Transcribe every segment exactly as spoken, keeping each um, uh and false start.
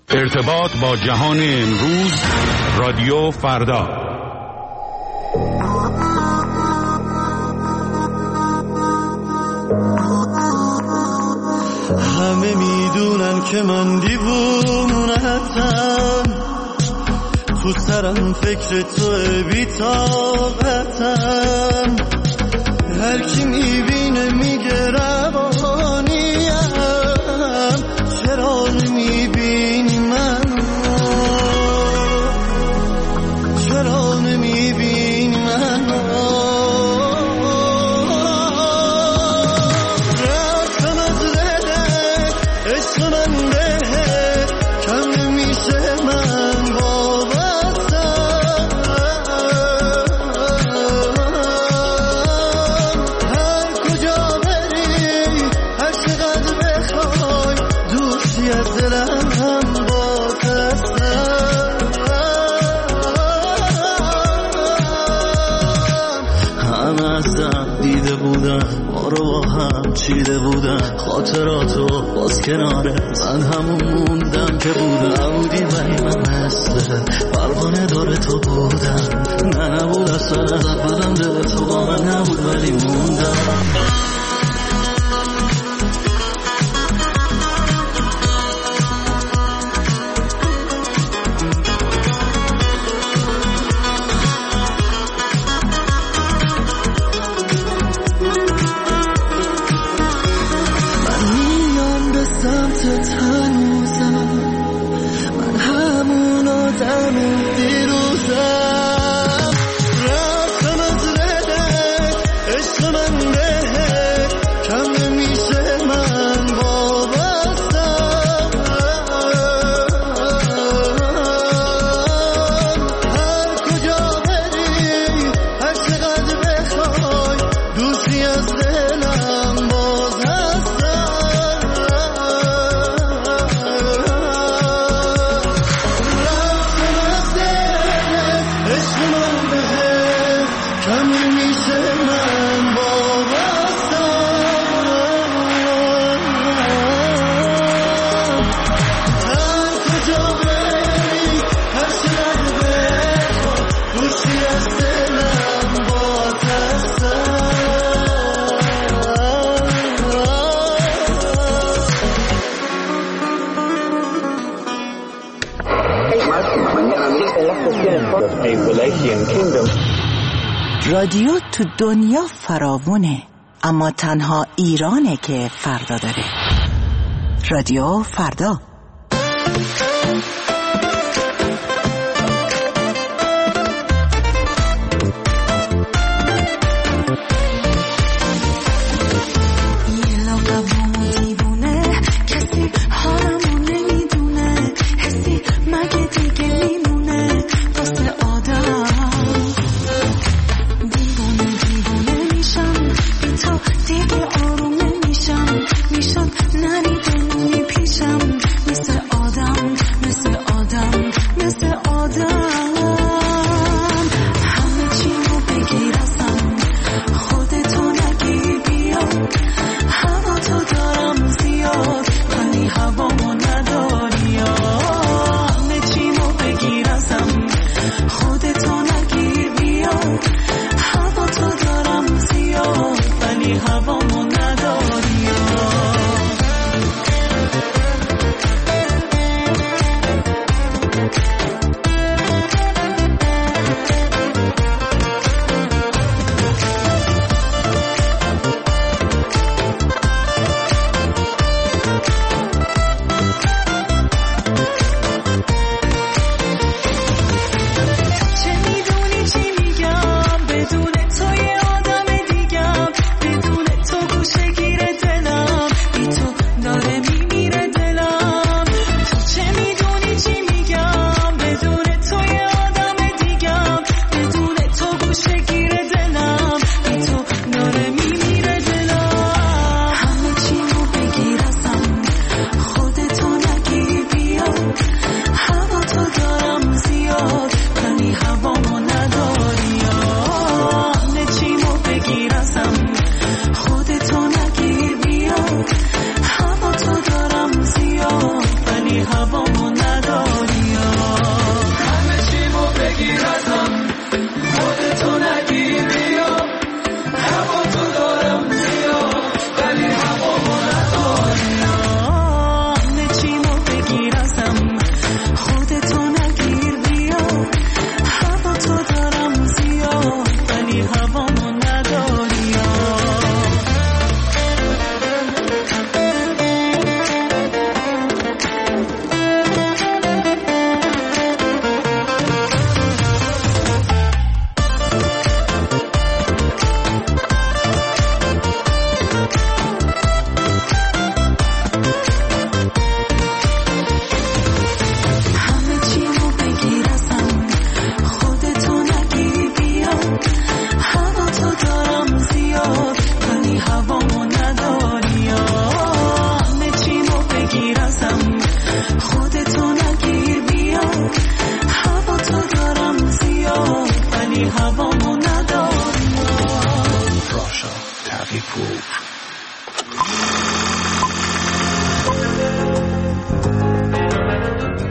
ارتباط با جهان امروز، رادیو فردا. همه میدونن که من دیوونتم، تو سرم فکر تو بی‌طاقتم، هر کی میبینه میگه روانیم، چرا نمیبینی منو، چرا نمیبینی منو، رفتم از دلت، عشق من بهت کم نمیشه، من وابستم، هر کجا بری هر چقدر بخوای دوستی از دلم هم باز هستم، همه ازم دیده بودن، ما رو با هم چیده بودن، خاطراتو باز کناره من همون موندم که بودم، نبودی ولی من مثل پروانه داره تو بودم، نه نبود اصلا ازت بدم، دل تو با من نبود ولی موندم. رادیو تو دنیا فراوونه، اما تنها ایرانه که فردا داره. رادیو فردا. نریدونی پیشم مثل آدم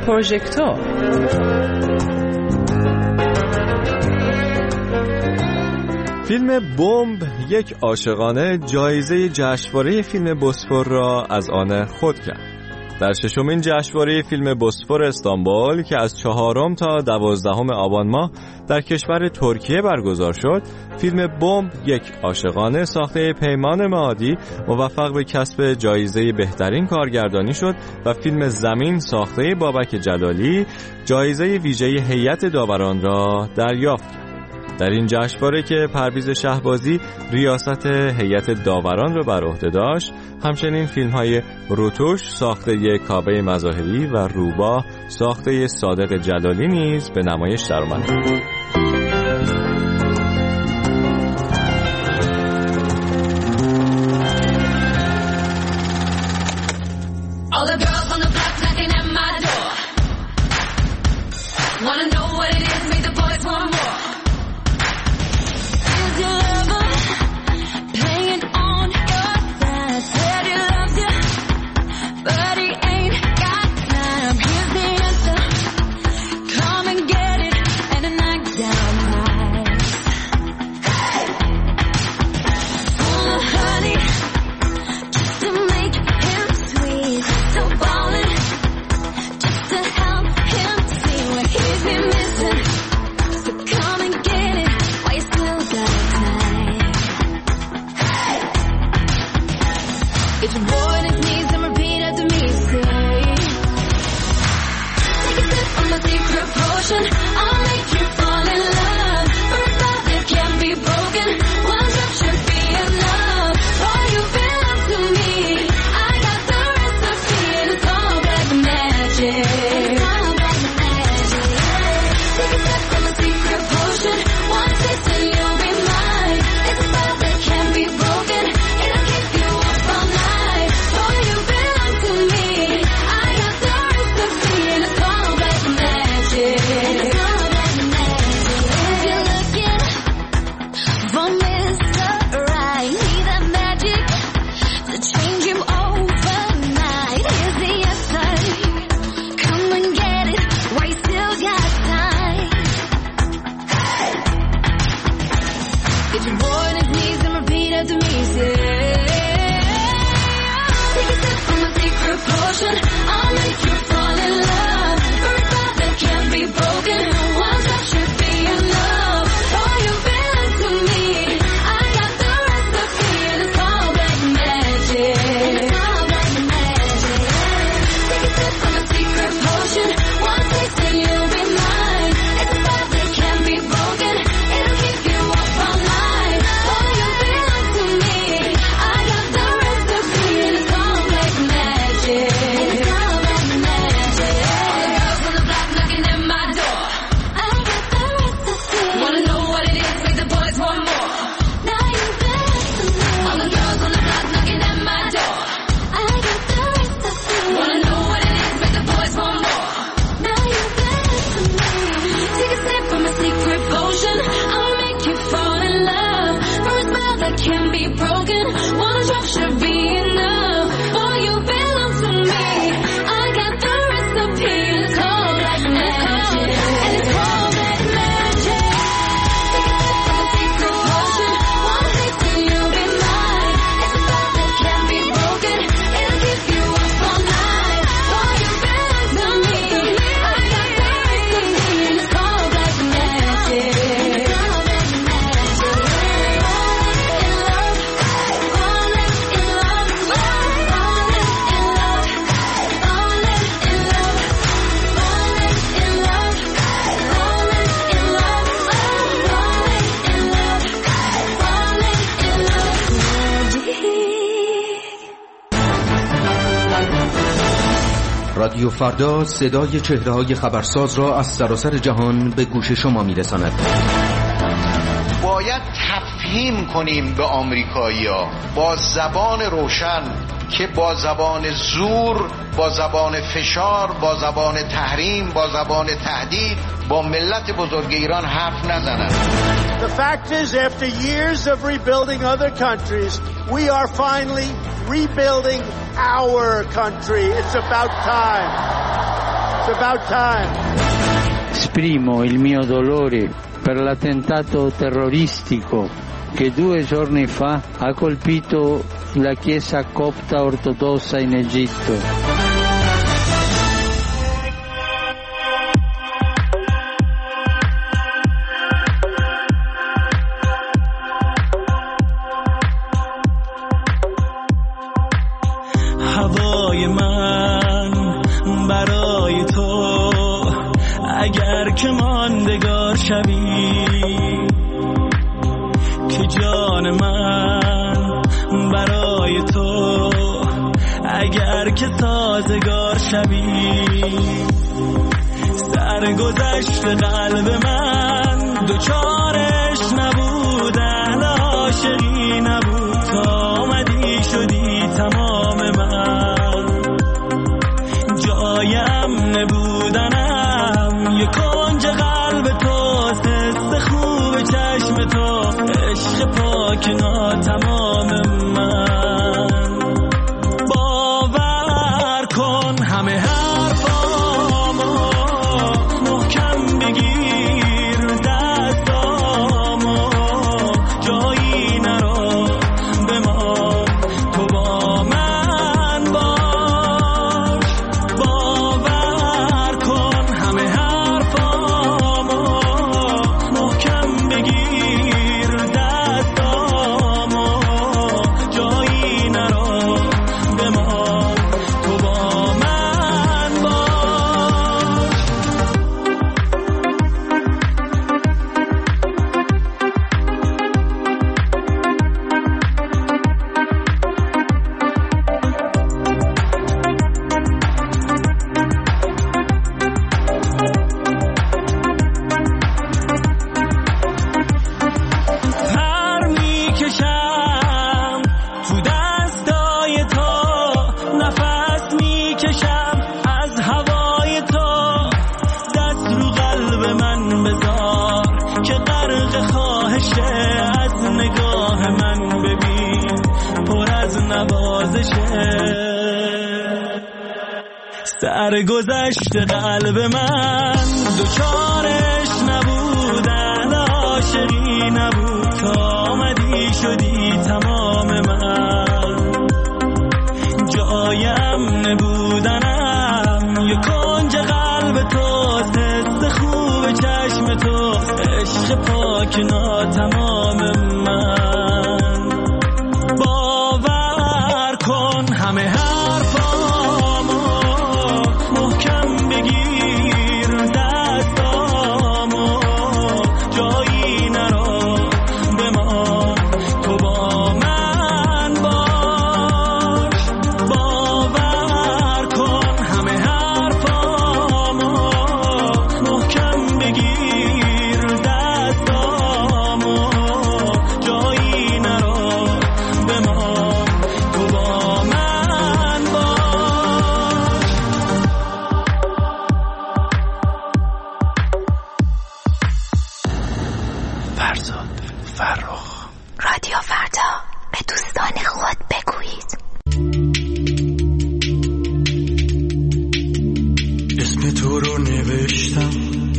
پروژکتور. فیلم بمب یک عاشقانه جایزه جشنواره فیلم بوسفور را از آن خود کرد. در ششمین جشنواره فیلم بوسفور استانبول که از چهارم تا دوازدهم آبان ماه در کشور ترکیه برگزار شد، فیلم بمب یک عاشقانه ساخته پیمان معادی موفق به کسب جایزه بهترین کارگردانی شد و فیلم زمین ساخته بابک جلالی جایزه ویژه هیئت داوران را دریافت کرد. در این جشنواره که پرویز شهبازی ریاست هیئت داوران را بر عهده داشت، همچنین فیلم‌های روتوش ساخته کاوه مظاهری و روباه ساخته صادق جلالی نیز به نمایش درآمدند. رادیو فردا صدای چهره‌های خبرساز را از سراسر جهان به گوش شما می‌رساند. باید تفهیم کنیم به آمریکایی‌ها با زبان روشن که با زبان زور، با زبان فشار، با زبان تحریم، با زبان تهدید با ملت بزرگ ایران حرف نزنند. The fact is, after years of rebuilding other countries, we are finally rebuilding our country. It's about time. It's about time. Esprimo il mio dolore per l'attentato terroristico che due giorni fa ha colpito la Chiesa copta ortodossa in Egitto. هوای من برای تو اگر که ماندگار شوی، که جان من برای تو اگر که سازگار شوی، سرگذشت قلب من دوچارش نبود، اهل عاشقی نبود، تا آمدی شدی تمام من، جایم نبودنم یک کنج قلب تو، حس خوب چشم تو، عشق پاک ناتمام من. باور کن همه حرفامو محکم بگیر، دستامو جایی نرو بمان، تو با من باش. باور کن همه حرفامو محکم بگیر، دستامو جایی نرو بمان، تو با من باش. پر میکشم تو دستای تو، نفس میکشم از هوای تو، دست رو قلب من بذار که غرق خواهشه، از نگاه من ببین پر از نوازشه، سرگذشت قلب من دوچارش نبود، اهل عاشقی نبود، تا آمدی شدی تمام من، جایم نبودنم یک کنج قلب تو، حس خوب چشم تو، عشق پاک ناتمام من. باور کن همه حرفامو محکم بگیر، دستامو جایی نرو بمان، تو با من باش. باور کن همه حرفامو محکم بگیر، دستامو جایی نرو بمان، تو با من باش. فرزاد فرخ. رادیو فردا، به دوستان خود بگویید. اسم تو رو نوشتم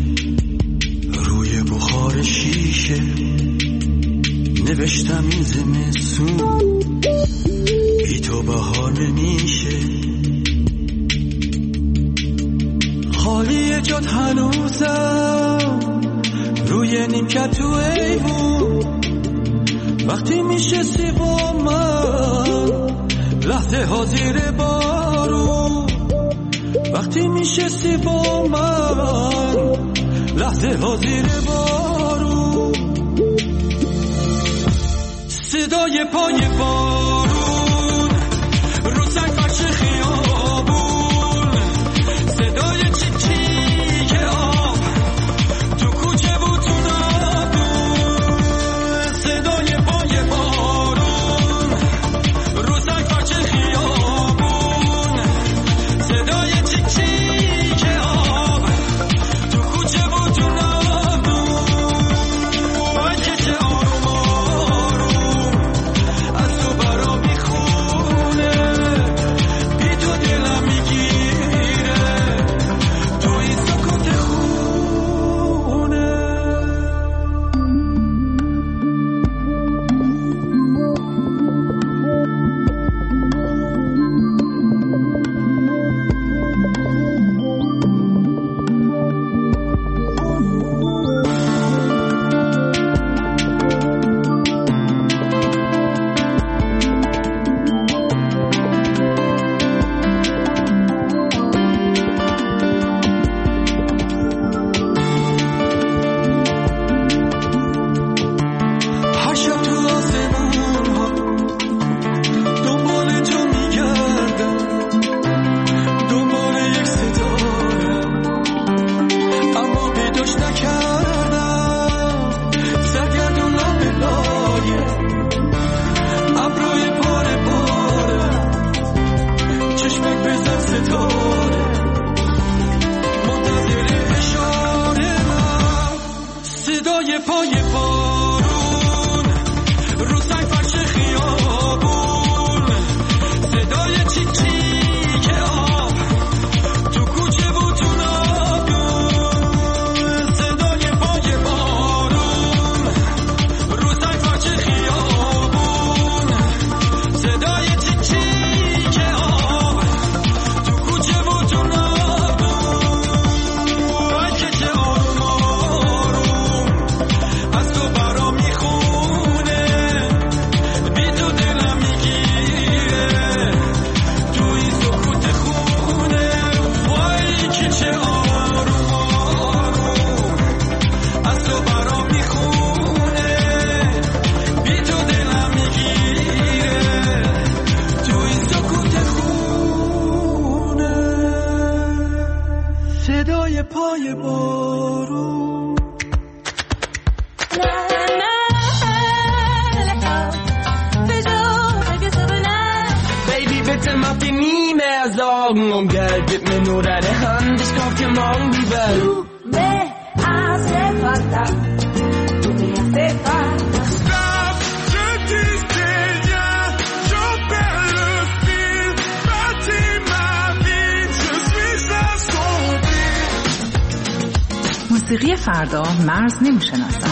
روی بخار شیشه، نوشتم این زمستون بی تو بهار نمیشه، خالی جات هنوزم روی نیمکت تو ایوون، وقتی میشستی با من لحظه ها زیر بارون، وقتی میشستی با من لحظه ها زیر بارون، صدای پای بارون رو سنگ فرش خیابون، صدای چیک چیک آب تو کوچه بود تو نبود، صدای پای بارون رو سنگ فرش خیابون، صدای چیک چیک آب تو کوچه بود تو نبود، کشه آروم آروم از تو برا میخونه، بی تو صدای پای بارون. Baby, bitte mach dir nie mehr Sorgen um Geld, gib mir nur deine Hand, ich kauf dir morgen die Welt. Du me hace falta, du me hace falta. Stop, je dis rien, je perds le fil, bâtis ma vie, je suis assombri. موسیقی فردا مرز نمیشناسن.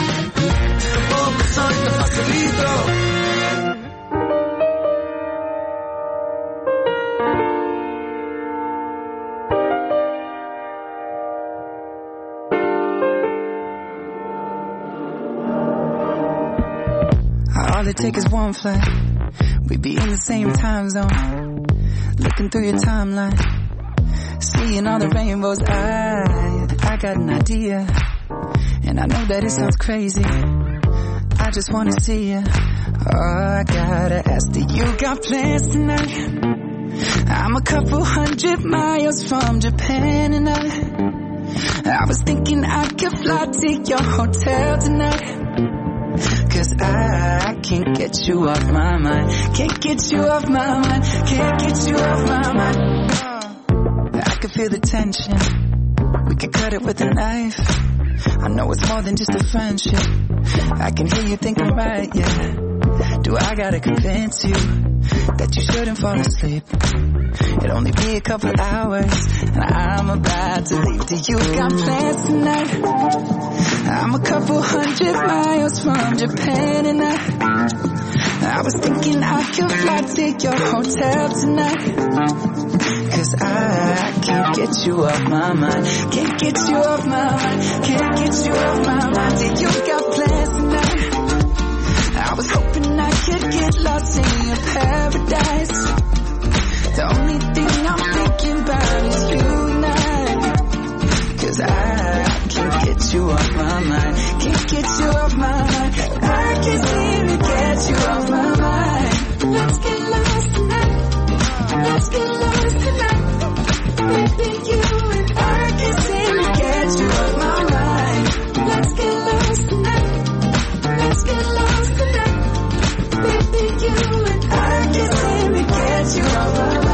All it takes is one flight. We'd be in the same time zone. Looking through your timeline, seeing all the rainbows. I, I got an idea, and I know that it sounds crazy. I just wanna see you. Oh, I gotta ask, do you got plans tonight? I'm a couple hundred miles from Japan, and I, I was thinking I could fly to your hotel tonight. Cause I can't get you off my mind. Can't get you off my mind. Can't get you off my mind. I can feel the tension. We could cut it with a knife. I know it's more than just a friendship. I can hear you thinking right, yeah. Do I gotta convince you that you shouldn't fall asleep? It'll only be a couple hours and I'm about to leave. Do you got plans tonight? I'm a couple hundred miles from Japan, and I I was thinking I could fly to your hotel tonight. Cause I can't get you off my mind. Can't get you off my mind. Can't get you off my mind. Do you got plans tonight? I was hoping I could get lost in your paradise. The only thing I'm thinking about is you and I. Cause I can't get you off my mind. Can't get you off my mind. I can't seem to get you off my mind. Let's get lost tonight. Let's get lost tonight. Baby, you and I can't seem to get you off my mind. Let's get lost tonight. Let's get lost tonight. Baby, you and I can't seem to get you off my mind.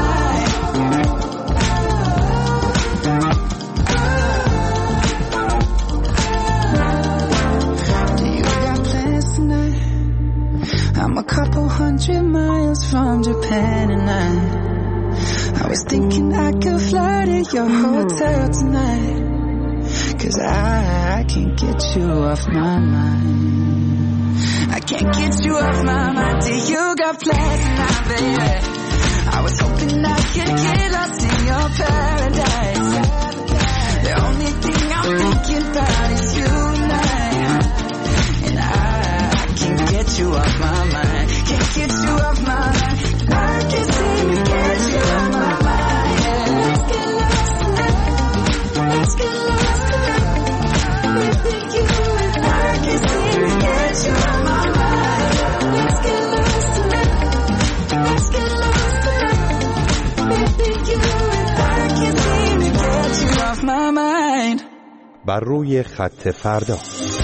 I'm a couple hundred miles from Japan, and I I was thinking I could fly to your hotel tonight. Cause I, I can't get you off my mind. I can't get you off my mind. Do you got plans tonight, baby? I was hoping I could get lost in your paradise. The only thing I'm thinking about is you and I. And I can't get you off my mind. Can't get you off my mind. I can't seem to get you off my mind. Let's get lost tonight. Let's get lost tonight. Baby, you and I can't seem to get you off my mind. Let's get lost tonight. Let's get lost tonight. Baby, you and I can't seem to get you off my mind. بر روی خط فردا.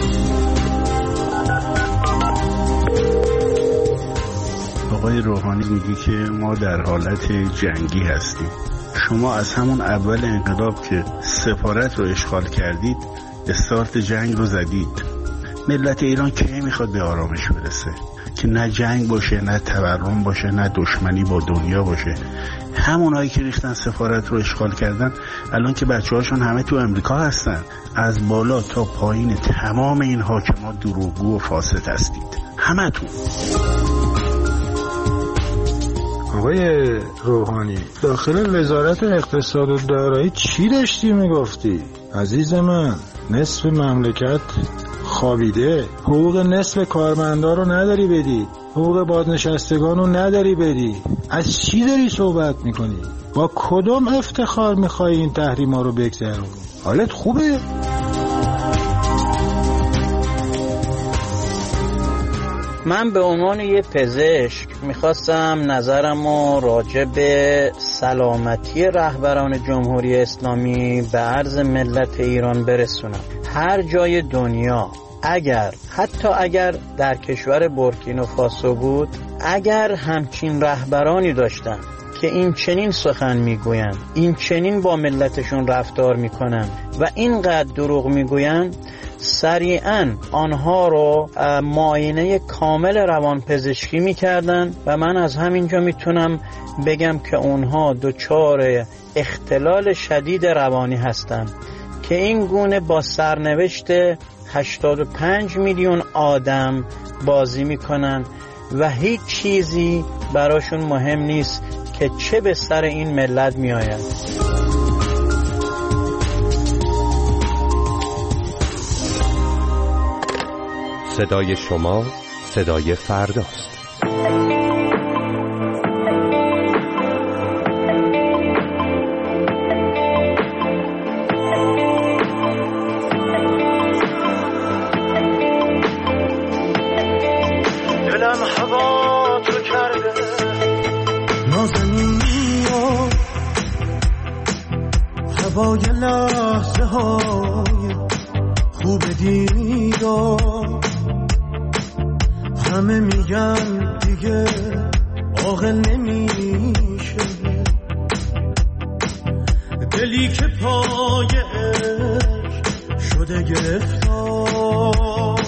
آقای روحانی میگی که ما در حالت جنگی هستیم. شما از همون اول انقلاب که سفارت رو اشغال کردید استارت جنگ رو زدید. ملت ایران کی میخواد به آرامش برسه؟ که نه جنگ باشه، نه تورم باشه، نه دشمنی با دنیا باشه. همونایی که ریختن سفارت رو اشغال کردن الان که بچه هاشون همه تو امریکا هستن. از بالا تا پایین تمام این حاکمات دروغگو و فاسد هستید همه تو. آقای روحانی داخل وزارت اقتصاد و دارایی چی داشتی میگفتی؟ عزیز من نصف مملکت خوابیده، حقوق نصف کارمندا رو نداری بدی، حقوق بازنشستگان رو نداری بدی. از چی داری صحبت میکنی؟ با کدوم افتخار میخوای این تحریما رو بگذرونی؟ حالت خوبه؟ من به عنوان یه پزشک میخواستم نظرمو راجع به سلامتی رهبران جمهوری اسلامی به عرض ملت ایران برسونم. هر جای دنیا، اگر حتی اگر در کشور بورکینافاسو بود، اگر همچین رهبرانی داشتن که این چنین سخن میگوین، این چنین با ملتشون رفتار میکنن و اینقدر دروغ میگوین، سریعاً آنها رو معاینه کامل روانپزشکی میکردن و من از همینجا میتونم بگم که اونها دچار اختلال شدید روانی هستند که این گونه با سرنوشت هشتاد و پنج میلیون آدم بازی میکنن و هیچ چیزی براشون مهم نیست که چه به سر این ملت میآید. صدای شما صدای فرداست. دلم هوا تو کرده نازنینیا، هوای لحظه های خوب دیدار، همه میگن دیگه عاقل نمیشه، دلی که پای عشق شده گرفتار،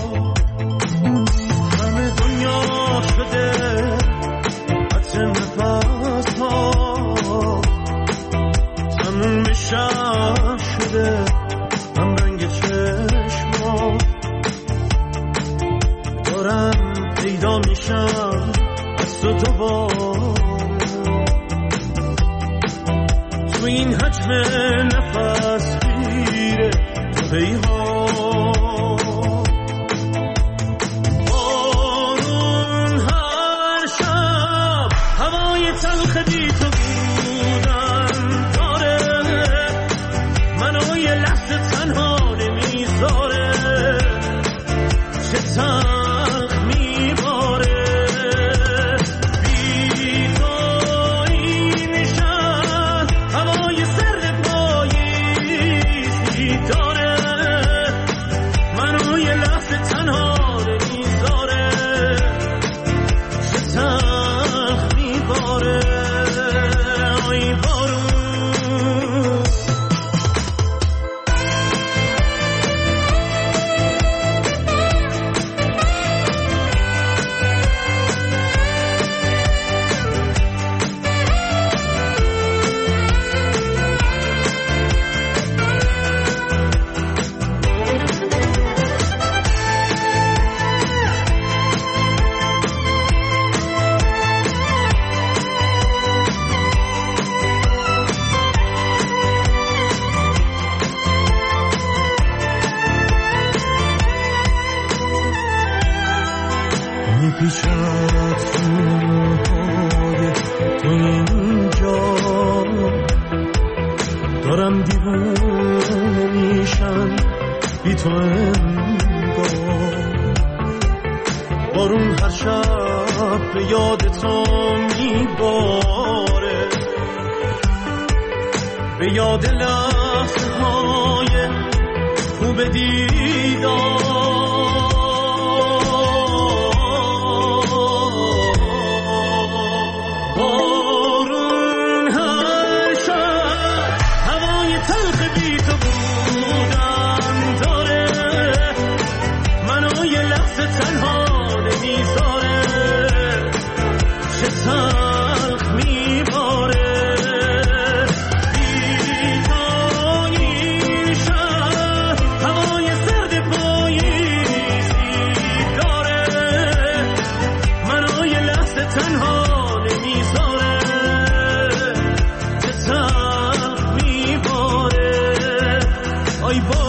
همه دنیا شده عطر نفس ها، تموم شب شده هم رنگ چشما، دارم پیدا میشم از تو دوباره تو این حجم نفس گیره تو پیهان، بارون هر شب هوای تلخ بی تو بودن داره، منو یه لحظه تنها نمیذاره، چه تلخ میباره، بی تو این شهر هوای سرد پاییزی داره، منو یه لحظه تنها نمیذاره، چه تلخ میباره. آی بارون میپیچد سوهای تو اینجا، دارم دیوونه میشم بی تو انگار، بارون هر شب به یاد تو میباره، به یاد لحظه های خوب دیدار، ای